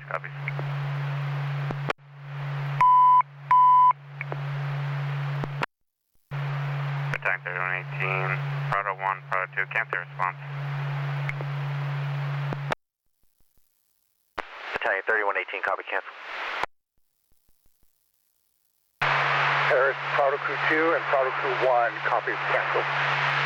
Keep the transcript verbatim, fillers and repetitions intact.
Copy. Battalion thirty-one eighteen, Prado one, Prado two, cancel your response. Battalion thirty-one eighteen, copy, cancel. Paris, Prado Crew two and Prado Crew one, copy, cancel.